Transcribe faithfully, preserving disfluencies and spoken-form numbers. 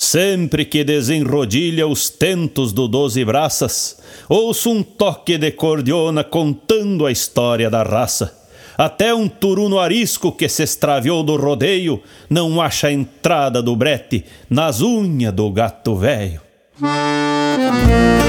Sempre que desenrodilha os tentos do Doze Braças, ouço um toque de cordiona contando a história da raça. Até um turuno arisco que se extraviou do rodeio não acha a entrada do brete nas unhas do gato velho.